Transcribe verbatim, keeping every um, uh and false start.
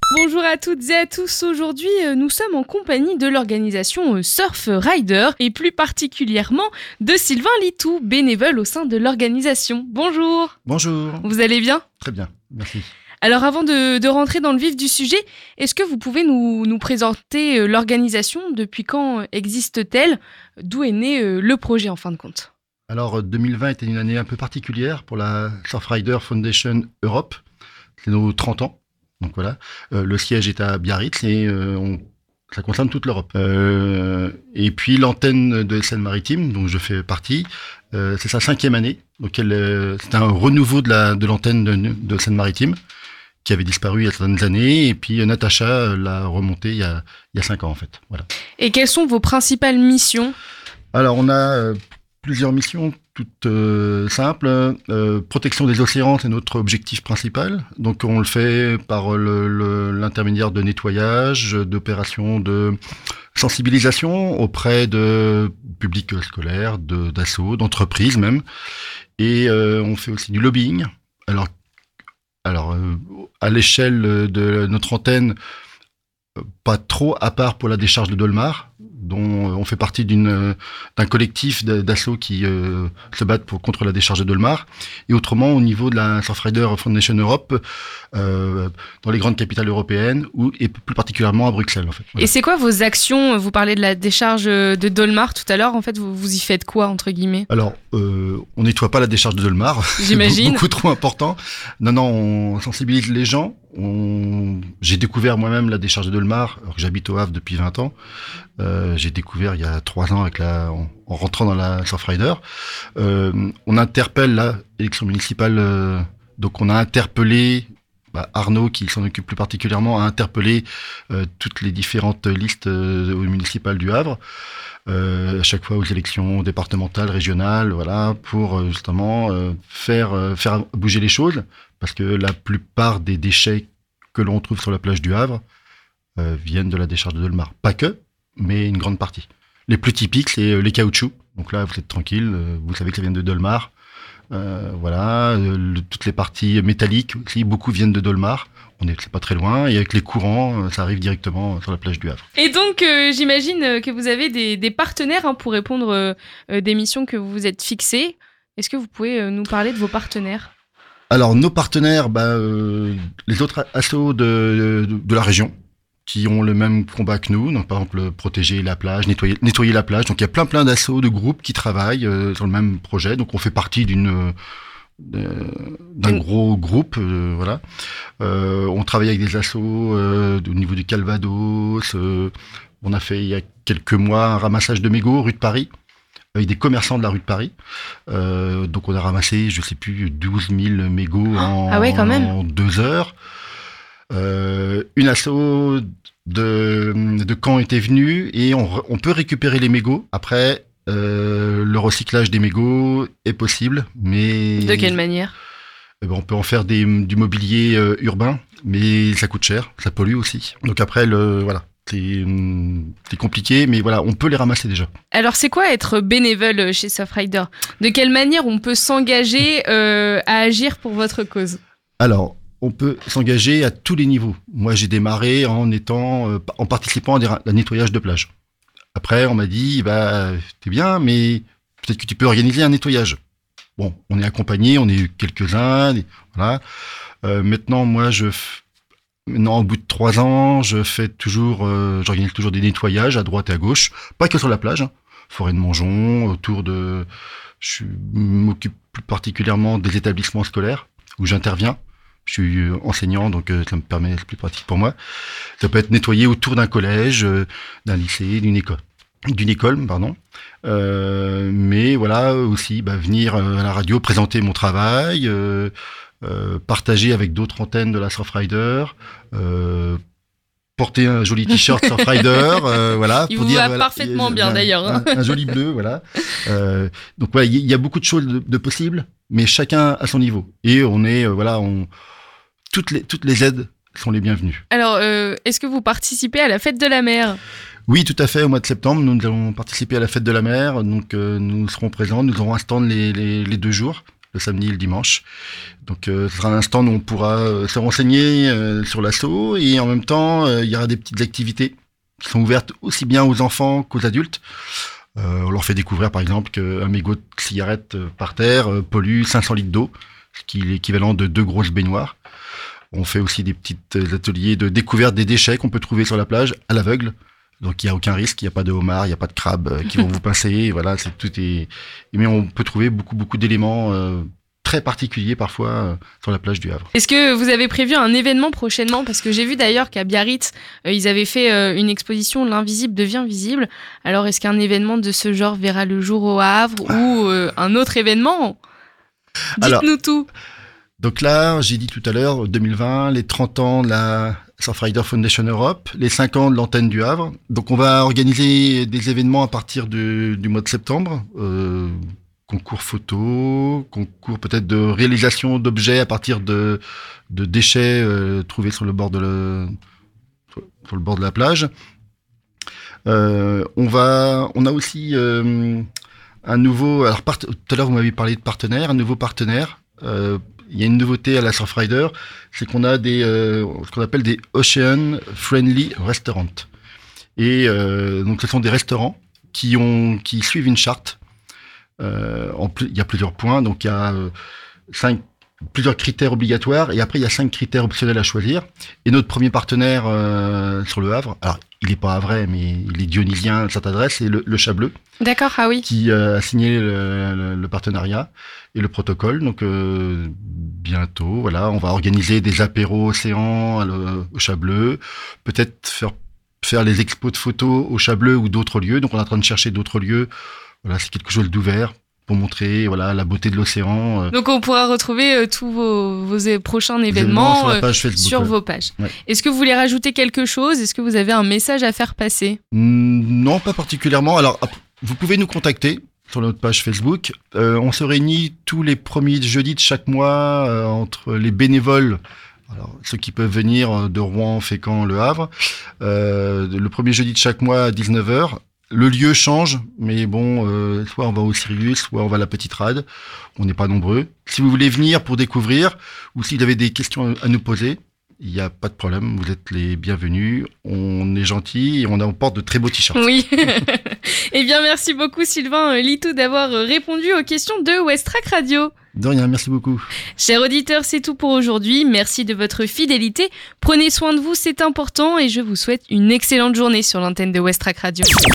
Bonjour à toutes et à tous, aujourd'hui nous sommes en compagnie de l'organisation Surfrider et plus particulièrement de Sylvain Litou, bénévole au sein de l'organisation. Bonjour. Bonjour. Vous allez bien ? Très bien, merci. Alors avant de, de rentrer dans le vif du sujet, est-ce que vous pouvez nous, nous présenter l'organisation ? Depuis quand existe-t-elle ? D'où est né le projet en fin de compte ? Alors deux mille vingt était une année un peu particulière pour la Surfrider Foundation Europe. C'est nos trente ans. Donc voilà, euh, le siège est à Biarritz et euh, on, ça concerne toute l'Europe. Euh, et puis l'antenne de Seine-Maritime, dont je fais partie, euh, c'est sa cinquième année. Donc elle, euh, c'est un renouveau de, la, de l'antenne de, de Seine-Maritime qui avait disparu il y a certaines années. Et puis Natacha l'a remontée il y a, il y a cinq ans en fait. Voilà. Et quelles sont vos principales missions ? Alors on a euh, plusieurs missions. Toute euh, simple, euh, protection des océans, c'est notre objectif principal. Donc on le fait par le, le, l'intermédiaire de nettoyage, d'opérations de sensibilisation auprès de publics scolaires, de, d'assos, d'entreprises même. Et euh, on fait aussi du lobbying. Alors, alors euh, à l'échelle de notre antenne, pas trop, à part pour la décharge de Dolmar, dont on fait partie d'une, d'un collectif d'assauts qui euh, se battent pour, contre la décharge de Dolmar. Et autrement, au niveau de la Surfrider Foundation Europe, euh, dans les grandes capitales européennes, ou, et plus particulièrement à Bruxelles. En fait. Voilà. Et c'est quoi vos actions ? Vous parlez de la décharge de Dolmar tout à l'heure. En fait, vous, vous y faites quoi, entre guillemets ? Alors, euh, on nettoie pas la décharge de Dolmar. J'imagine. C'est beaucoup trop important. Non, non, on sensibilise les gens. On... J'ai découvert moi-même la décharge de Dolmar, alors que j'habite au Havre depuis vingt ans. Euh, j'ai découvert il y a trois ans avec la, en, en rentrant dans la Surfrider. Euh, on interpelle la élection municipale, euh, donc on a interpellé bah, Arnaud, qui s'en occupe plus particulièrement, a interpellé euh, toutes les différentes listes euh, municipales du Havre, euh, à chaque fois aux élections départementales, régionales, voilà, pour euh, justement euh, faire euh, faire bouger les choses, parce que la plupart des déchets que l'on trouve sur la plage du Havre euh, viennent de la décharge de Dolmar. Pas que, mais une grande partie. Les plus typiques, c'est les caoutchoucs. Donc là, vous êtes tranquille, vous savez que ça vient de Dolmar. Euh, voilà, le, toutes les parties métalliques aussi, beaucoup viennent de Dolmar. On est, c'est pas très loin. Et avec les courants, ça arrive directement sur la plage du Havre. Et donc, euh, j'imagine que vous avez des, des partenaires hein, pour répondre euh, des missions que vous vous êtes fixées. Est-ce que vous pouvez euh, nous parler de vos partenaires ? Alors, nos partenaires, bah, euh, les autres assos de, de, de la région, qui ont le même combat que nous, donc par exemple protéger la plage, nettoyer, nettoyer la plage. Donc il y a plein plein d'assos, de groupes qui travaillent euh, sur le même projet. Donc on fait partie d'une euh, d'un gros groupe, euh, voilà. Euh, on travaille avec des assos euh, au niveau du Calvados. Euh, on a fait il y a quelques mois un ramassage de mégots rue de Paris avec des commerçants de la rue de Paris. Euh, donc on a ramassé, je sais plus, douze mille mégots en, ah ouais, quand même. en deux heures. Euh, une asso de, de Caen était venue et on, on peut récupérer les mégots. Après, euh, le recyclage des mégots est possible, mais... De quelle manière ? Eh ben, on peut en faire des, du mobilier euh, urbain, mais ça coûte cher, ça pollue aussi. Donc après, le, voilà, c'est, c'est compliqué, mais voilà, on peut les ramasser déjà. Alors c'est quoi être bénévole chez Surfrider ? De quelle manière on peut s'engager euh, à agir pour votre cause ? Alors, on peut s'engager à tous les niveaux. Moi, j'ai démarré en étant, euh, en participant à un nettoyage de plage. Après, on m'a dit, bah, c'est bien, mais peut-être que tu peux organiser un nettoyage. Bon, on est accompagné, on est eu quelques-uns, voilà. Euh, maintenant, moi, je, f... maintenant, au bout de trois ans, je fais toujours, euh, j'organise toujours des nettoyages à droite et à gauche, pas que sur la plage, hein. Forêt de Montjon, autour de, je m'occupe plus particulièrement des établissements scolaires où j'interviens. Je suis enseignant, donc ça me permet, c'est plus pratique pour moi. Ça peut être nettoyé autour d'un collège, d'un lycée, d'une école, d'une école, pardon. Euh, mais voilà, aussi, bah, venir à la radio, présenter mon travail, euh, euh, partager avec d'autres antennes de la Surfrider, euh, porter un joli t-shirt Surfrider, euh, voilà. Il pour vous dire, va voilà, parfaitement un, bien d'ailleurs. Un, un joli bleu, voilà. Euh, donc voilà, il y, y a beaucoup de choses de, de possibles, mais chacun à son niveau. Et on est, euh, voilà, on toutes les toutes les aides sont les bienvenues. Alors, euh, est-ce que vous participez à la fête de la mer ? Oui, tout à fait. Au mois de septembre, nous allons participer à la fête de la mer. Donc, euh, nous serons présents. Nous aurons un stand les, les, les deux jours le samedi et le dimanche. Donc euh, ce sera un stand où on pourra euh, se renseigner euh, sur l'assaut et en même temps euh, il y aura des petites activités qui sont ouvertes aussi bien aux enfants qu'aux adultes. Euh, on leur fait découvrir par exemple qu'un mégot de cigarette euh, par terre euh, pollue cinq cents litres d'eau, ce qui est l'équivalent de deux grosses baignoires. On fait aussi des petits ateliers de découverte des déchets qu'on peut trouver sur la plage à l'aveugle. Donc il n'y a aucun risque, il n'y a pas de homard, il n'y a pas de crabes euh, qui vont vous pincer. Voilà, c'est tout est. Mais on peut trouver beaucoup beaucoup d'éléments euh, très particuliers parfois euh, sur la plage du Havre. Est-ce que vous avez prévu un événement prochainement ? Parce que j'ai vu d'ailleurs qu'à Biarritz, euh, ils avaient fait euh, une exposition L'invisible devient visible. Alors est-ce qu'un événement de ce genre verra le jour au Havre ou euh, un autre événement ? Dites-nous Alors, tout. Donc là, j'ai dit tout à l'heure, deux mille vingt, les trente ans de la Surfrider Foundation Europe, les cinq ans de l'antenne du Havre. Donc on va organiser des événements à partir du, du mois de septembre. Euh, concours photo, concours peut-être de réalisation d'objets à partir de, de déchets euh, trouvés sur le bord de le, sur le bord de la plage. Euh, on va, on a aussi euh, un nouveau. Alors part, tout à l'heure vous m'avez parlé de partenaire, un nouveau partenaire. Euh, Il y a une nouveauté à la Surfrider, c'est qu'on a des euh, ce qu'on appelle des Ocean Friendly Restaurants. Et euh, donc ce sont des restaurants qui ont qui suivent une charte. Euh, en plus, il y a plusieurs points, donc il y a euh, cinq plusieurs critères obligatoires et après il y a cinq critères optionnels à choisir. Et notre premier partenaire euh, sur le Havre, alors il est pas havrais mais il est dionysien de cette adresse, c'est le, le Chat Bleu. D'accord, ah oui. Qui euh, a signé le, le, le partenariat et le protocole. Donc euh, bientôt, voilà, on va organiser des apéros océan le, au Chat Bleu, peut-être faire faire les expos de photos au Chat Bleu ou d'autres lieux. Donc on est en train de chercher d'autres lieux. Voilà, c'est quelque chose d'ouvert pour montrer voilà la beauté de l'océan. Euh. Donc on pourra retrouver euh, tous vos, vos prochains événements, événements sur, page Facebook, sur ouais. vos pages. Ouais. Est-ce que vous voulez rajouter quelque chose ? Est-ce que vous avez un message à faire passer ? mmh, Non, pas particulièrement. Alors vous pouvez nous contacter sur notre page Facebook. Euh, on se réunit tous les premiers jeudis de chaque mois euh, entre les bénévoles. Alors, ceux qui peuvent venir de Rouen, Fécamp, Le Havre. Euh, le premier jeudi de chaque mois à dix-neuf heures. Le lieu change, mais bon, euh, soit on va au Sirius, soit on va à la Petite Rade. On n'est pas nombreux. Si vous voulez venir pour découvrir, ou si vous avez des questions à nous poser, il n'y a pas de problème, vous êtes les bienvenus. On est gentils et on apporte de très beaux t-shirts. Oui. Eh bien, merci beaucoup Sylvain Litou d'avoir répondu aux questions de Westrack Radio. De rien, merci beaucoup. Chers auditeurs, c'est tout pour aujourd'hui. Merci de votre fidélité. Prenez soin de vous, c'est important et je vous souhaite une excellente journée sur l'antenne de Westrack Radio.